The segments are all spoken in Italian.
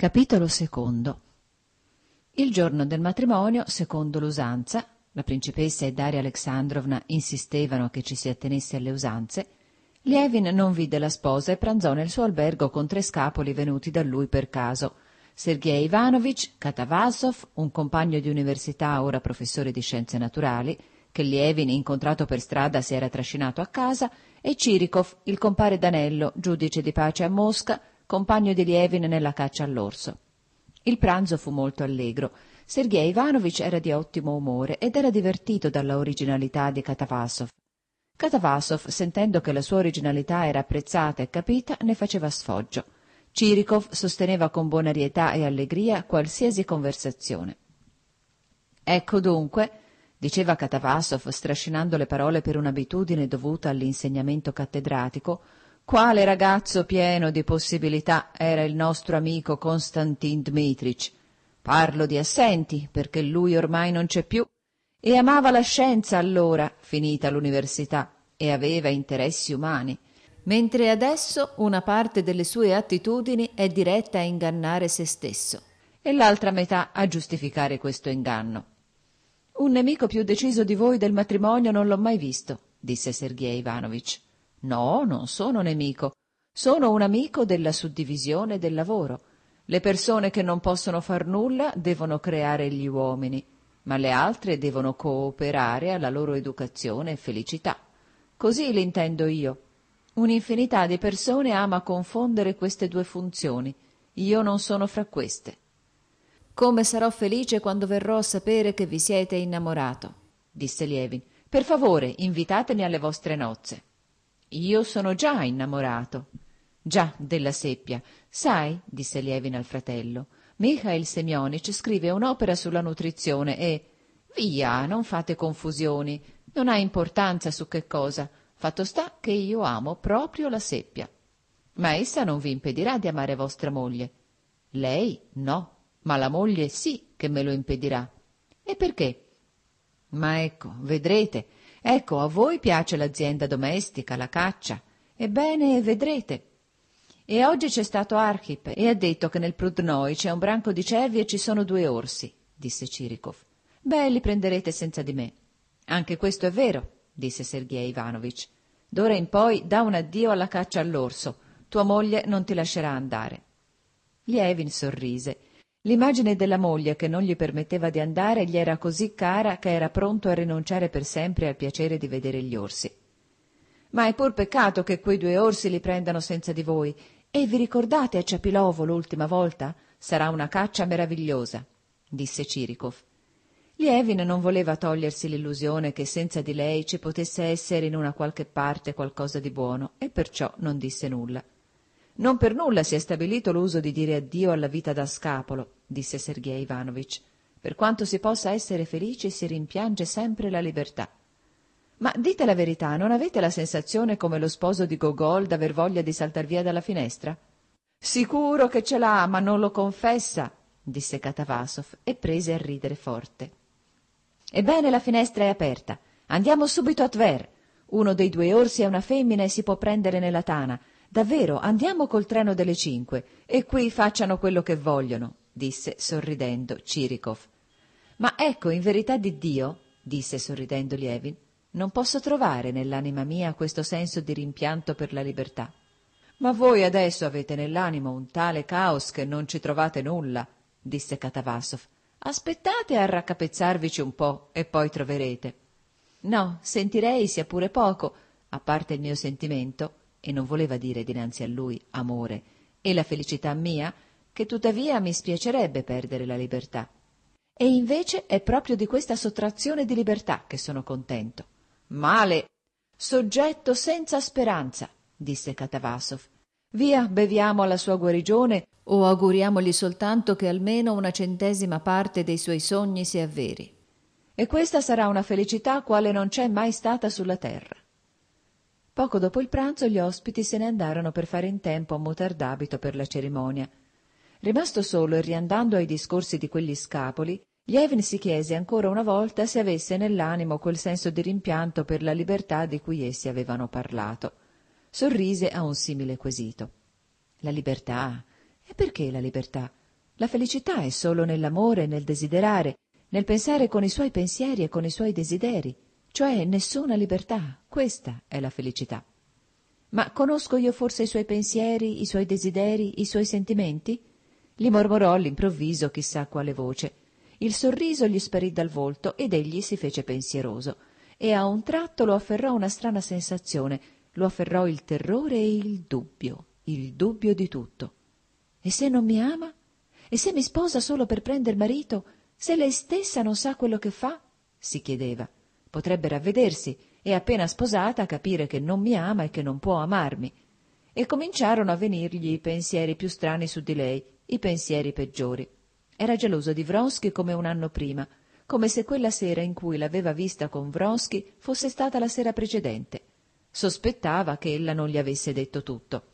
Capitolo secondo. Il giorno del matrimonio, secondo l'usanza, la principessa e Daria Alexandrovna insistevano che ci si attenesse alle usanze, Lievin non vide la sposa e pranzò nel suo albergo con 3 scapoli venuti da lui per caso: Sergej Ivanovich, Katavasov, un compagno di università ora professore di scienze naturali, che Lievin, incontrato per strada, si era trascinato a casa, e Chirikov, il compare d'Anello, giudice di pace a Mosca, compagno di Lievin nella caccia all'orso. Il pranzo fu molto allegro. Sergej Ivanovich era di ottimo umore ed era divertito dalla originalità di Katavasov. Katavasov, sentendo che la sua originalità era apprezzata e capita, ne faceva sfoggio. Chirikov sosteneva con bonarietà e allegria qualsiasi conversazione. «Ecco dunque», diceva Katavasov, strascinando le parole per un'abitudine dovuta all'insegnamento cattedratico, «quale ragazzo pieno di possibilità era il nostro amico Konstantin Dmitrich. Parlo di assenti, perché lui ormai non c'è più, e amava la scienza allora, finita l'università, e aveva interessi umani, mentre adesso una parte delle sue attitudini è diretta a ingannare se stesso, e l'altra metà a giustificare questo inganno. Un nemico più deciso di voi del matrimonio non l'ho mai visto», disse Sergej Ivanovich. «No, non sono nemico. Sono un amico della suddivisione del lavoro. Le persone che non possono far nulla devono creare gli uomini, ma le altre devono cooperare alla loro educazione e felicità. Così l'intendo io. Un'infinità di persone ama confondere queste 2 funzioni. Io non sono fra queste». «Come sarò felice quando verrò a sapere che vi siete innamorato», disse Lievin. «Per favore, invitatemi alle vostre nozze». «Io sono già innamorato». «Già, della seppia. Sai», disse Lievin al fratello, «Michail Semyonich scrive un'opera sulla nutrizione e...» «Via, non fate confusioni. Non ha importanza su che cosa. Fatto sta che io amo proprio la seppia». «Ma essa non vi impedirà di amare vostra moglie». «Lei no, ma la moglie sì che me lo impedirà». «E perché?» «Ma ecco, vedrete. Ecco, a voi piace l'azienda domestica, la caccia. Ebbene, vedrete. E oggi c'è stato Arkhip e ha detto che nel Prudnoi c'è un branco di cervi e ci sono 2 orsi», disse Chirikov. «Beh, li prenderete senza di me». «Anche questo è vero», disse Sergej Ivanovich. «D'ora in poi dà un addio alla caccia all'orso. Tua moglie non ti lascerà andare». Lievin sorrise. L'immagine della moglie che non gli permetteva di andare gli era così cara che era pronto a rinunciare per sempre al piacere di vedere gli orsi. «Ma è pur peccato che quei 2 orsi li prendano senza di voi. E vi ricordate a Ciapilovo l'ultima volta? Sarà una caccia meravigliosa», disse Chirikov. Lievin non voleva togliersi l'illusione che senza di lei ci potesse essere in una qualche parte qualcosa di buono, e perciò non disse nulla. «Non per nulla si è stabilito l'uso di dire addio alla vita da scapolo», disse Sergej Ivanovich. «Per quanto si possa essere felici, si rimpiange sempre la libertà». «Ma dite la verità, non avete la sensazione come lo sposo di Gogol d'aver voglia di saltar via dalla finestra?» «Sicuro che ce l'ha, ma non lo confessa», disse Katavasov e prese a ridere forte. «Ebbene, la finestra è aperta. Andiamo subito a Tver. Uno dei 2 orsi è una femmina e si può prendere nella tana. Davvero, andiamo col treno delle 5 e qui facciano quello che vogliono», disse sorridendo Chirikov. «Ma ecco, in verità di Dio», disse sorridendo Lievin, «non posso trovare nell'anima mia questo senso di rimpianto per la libertà». «Ma voi adesso avete nell'animo un tale caos che non ci trovate nulla», disse Katavasov. «Aspettate a raccapezzarvici un po' e poi troverete». «No, sentirei, sia pure poco, a parte il mio sentimento», e non voleva dire dinanzi a lui amore, «e la felicità mia, che tuttavia mi spiacerebbe perdere la libertà. E invece è proprio di questa sottrazione di libertà che sono contento». «Male! Soggetto senza speranza», disse Katavasov. «Via, beviamo alla sua guarigione o auguriamogli soltanto che almeno una 100ª parte dei suoi sogni si avveri. E questa sarà una felicità quale non c'è mai stata sulla terra». Poco dopo il pranzo gli ospiti se ne andarono per fare in tempo a mutar d'abito per la cerimonia. Rimasto solo e riandando ai discorsi di quegli scapoli, Lievin si chiese ancora una volta se avesse nell'animo quel senso di rimpianto per la libertà di cui essi avevano parlato. Sorrise a un simile quesito. «La libertà? E perché la libertà? La felicità è solo nell'amore e nel desiderare, nel pensare con i suoi pensieri e con i suoi desideri, cioè nessuna libertà. Questa è la felicità. Ma conosco io forse i suoi pensieri, i suoi desideri, i suoi sentimenti? Gli mormorò all'improvviso chissà quale voce. Il sorriso gli sparì dal volto ed egli si fece pensieroso, e a un tratto lo afferrò una strana sensazione, lo afferrò il terrore e il dubbio di tutto. E se non mi ama? E se mi sposa solo per prender marito? Se lei stessa non sa quello che fa? Si chiedeva. Potrebbe ravvedersi e appena sposata capire che non mi ama e che non può amarmi. E cominciarono a venirgli i pensieri più strani su di lei, i pensieri peggiori. Era geloso di Vronsky come un anno prima, come se quella sera in cui l'aveva vista con Vronsky fosse stata la sera precedente. Sospettava che ella non gli avesse detto tutto.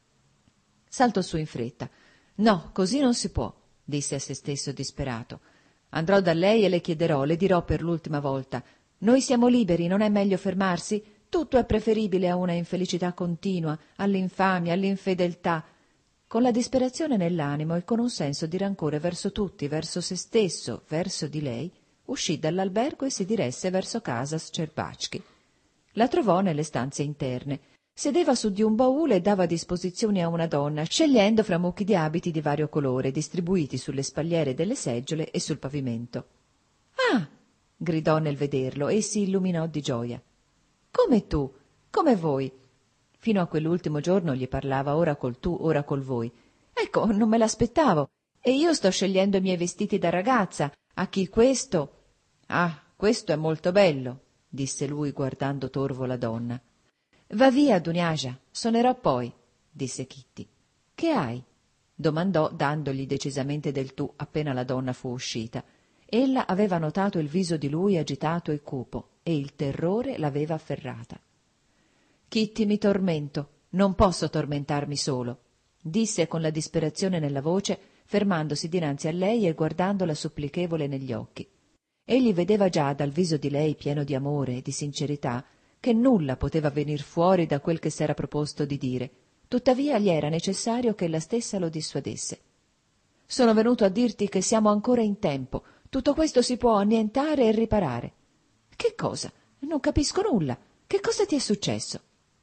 Saltò su in fretta. «No, così non si può», disse a se stesso disperato. «Andrò da lei e le chiederò, le dirò per l'ultima volta. Noi siamo liberi, non è meglio fermarsi? Tutto è preferibile a una infelicità continua, all'infamia, all'infedeltà». Con la disperazione nell'animo e con un senso di rancore verso tutti, verso se stesso, verso di lei, uscì dall'albergo e si diresse verso casa Scerbačky. La trovò nelle stanze interne. Sedeva su di un baule e dava disposizioni a una donna, scegliendo fra mucchi di abiti di vario colore, distribuiti sulle spalliere delle seggiole e sul pavimento. «Ah!» gridò nel vederlo e si illuminò di gioia. «Come tu? Come voi?» Fino a quell'ultimo giorno gli parlava ora col tu, ora col voi. «Ecco, non me l'aspettavo. E io sto scegliendo i miei vestiti da ragazza. A chi questo?» «Ah, questo è molto bello», disse lui guardando torvo la donna. «Va via, Duniascia, suonerò poi», disse Kitty. «Che hai?» domandò dandogli decisamente del tu appena la donna fu uscita. Ella aveva notato il viso di lui agitato e cupo, e il terrore l'aveva afferrata. «Kitty, mi tormento, non posso tormentarmi solo», disse con la disperazione nella voce, fermandosi dinanzi a lei e guardandola supplichevole negli occhi. Egli vedeva già dal viso di lei pieno di amore e di sincerità che nulla poteva venir fuori da quel che s'era proposto di dire, tuttavia gli era necessario che ella stessa lo dissuadesse. «Sono venuto a dirti che siamo ancora in tempo, tutto questo si può annientare e riparare». «Che cosa? Non capisco nulla. Che cosa ti è successo?»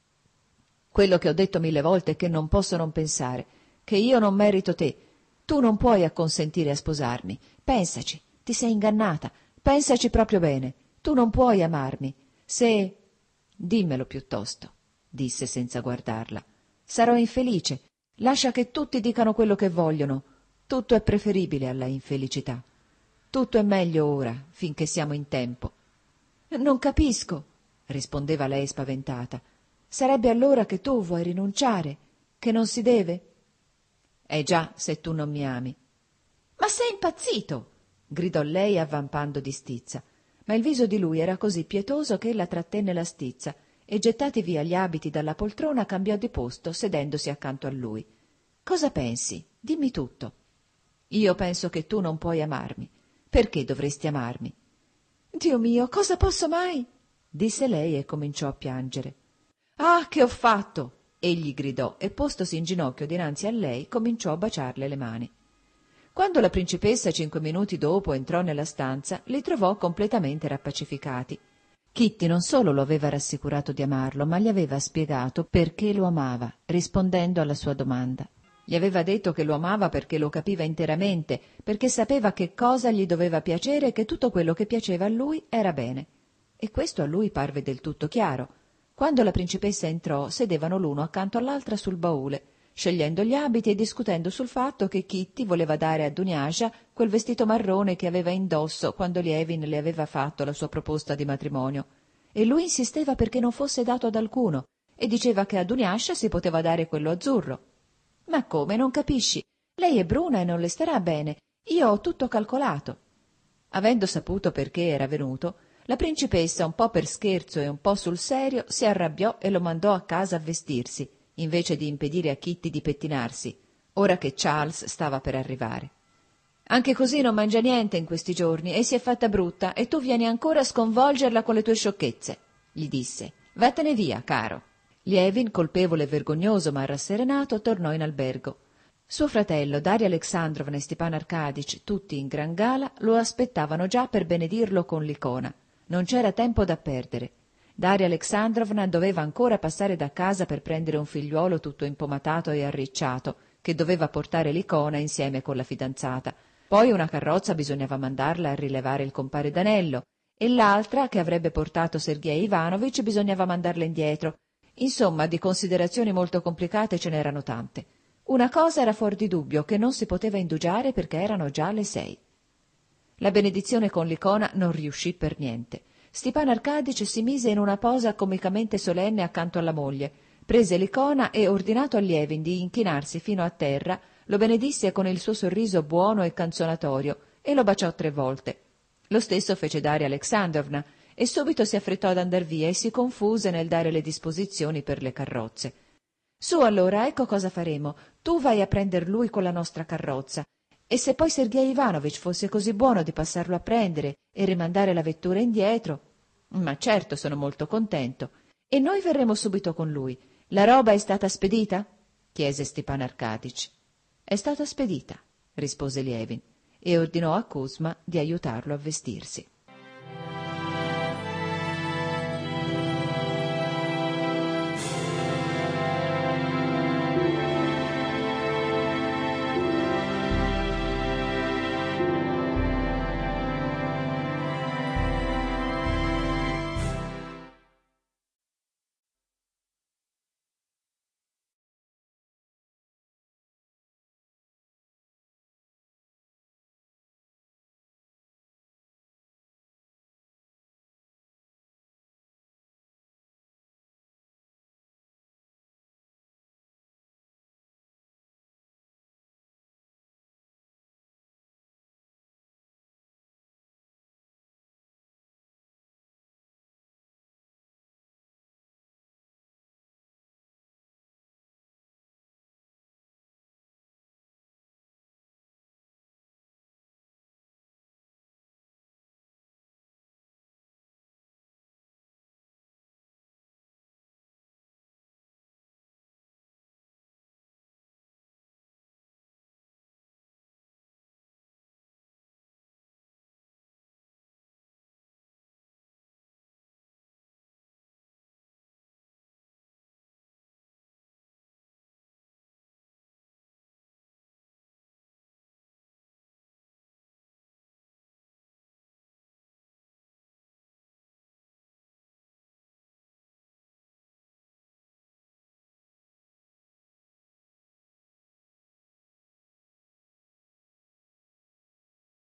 «Quello che ho detto 1000 volte e che non posso non pensare, che io non merito te. Tu non puoi acconsentire a sposarmi. Pensaci, ti sei ingannata. Pensaci proprio bene. Tu non puoi amarmi. Se... Dimmelo piuttosto», disse senza guardarla. «Sarò infelice. Lascia che tutti dicano quello che vogliono. Tutto è preferibile alla infelicità. Tutto è meglio ora, finché siamo in tempo». «Non capisco», rispondeva lei spaventata. «Sarebbe allora che tu vuoi rinunciare, che non si deve?» Già, se tu non mi ami». «Ma sei impazzito!» gridò lei avvampando di stizza. Ma il viso di lui era così pietoso che ella trattenne la stizza e, gettati via gli abiti dalla poltrona, cambiò di posto, sedendosi accanto a lui. «Cosa pensi? Dimmi tutto». «Io penso che tu non puoi amarmi. Perché dovresti amarmi?» «Dio mio, cosa posso mai?» disse lei e cominciò a piangere. «Ah, che ho fatto!» egli gridò e, postosi in ginocchio dinanzi a lei, cominciò a baciarle le mani. Quando la principessa 5 minuti dopo entrò nella stanza, li trovò completamente rappacificati. Kitty non solo lo aveva rassicurato di amarlo, ma gli aveva spiegato perché lo amava, rispondendo alla sua domanda. Gli aveva detto che lo amava perché lo capiva interamente, perché sapeva che cosa gli doveva piacere e che tutto quello che piaceva a lui era bene. E questo a lui parve del tutto chiaro. Quando la principessa entrò, sedevano l'uno accanto all'altra sul baule, scegliendo gli abiti e discutendo sul fatto che Kitty voleva dare a Duniascia quel vestito marrone che aveva indosso quando Lievin le aveva fatto la sua proposta di matrimonio, e lui insisteva perché non fosse dato ad alcuno e diceva che a Duniascia si poteva dare quello azzurro. «Ma come, non capisci? Lei è bruna e non le starà bene. Io ho tutto calcolato». Avendo saputo perché era venuto, la principessa, un po' per scherzo e un po' sul serio, si arrabbiò e lo mandò a casa a vestirsi, invece di impedire a Kitty di pettinarsi, ora che Charles stava per arrivare. «Anche così non mangia niente in questi giorni e si è fatta brutta, e tu vieni ancora a sconvolgerla con le tue sciocchezze», gli disse. «Vattene via, caro». Lievin, colpevole e vergognoso ma rasserenato, tornò in albergo. Suo fratello, Daria Alexandrovna e Stepan Arkadych, tutti in gran gala, lo aspettavano già per benedirlo con l'icona. Non c'era tempo da perdere. Daria Alexandrovna doveva ancora passare da casa per prendere un figliuolo tutto impomatato e arricciato, che doveva portare l'icona insieme con la fidanzata. Poi una carrozza bisognava mandarla a rilevare il compare d'anello, e l'altra, che avrebbe portato Sergej Ivanovich, bisognava mandarla indietro. Insomma, di considerazioni molto complicate ce n'erano tante. Una cosa era fuor di dubbio, che non si poteva indugiare perché erano già le 6. La benedizione con l'icona non riuscì per niente. Stepan Arkadych si mise in una posa comicamente solenne accanto alla moglie, prese l'icona e, ordinato a Lievin di inchinarsi fino a terra, lo benedisse con il suo sorriso buono e canzonatorio e lo baciò 3 volte. Lo stesso fece Daria Alexandrovna e subito si affrettò ad andar via e si confuse nel dare le disposizioni per le carrozze. «Su allora, ecco cosa faremo. Tu vai a prender lui con la nostra carrozza. E se poi Sergej Ivanovich fosse così buono di passarlo a prendere e rimandare la vettura indietro...» «Ma certo, sono molto contento. E noi verremo subito con lui. La roba è stata spedita?» chiese Stepan Arkadych. «È stata spedita», rispose Lievin, e ordinò a Kuzma di aiutarlo a vestirsi.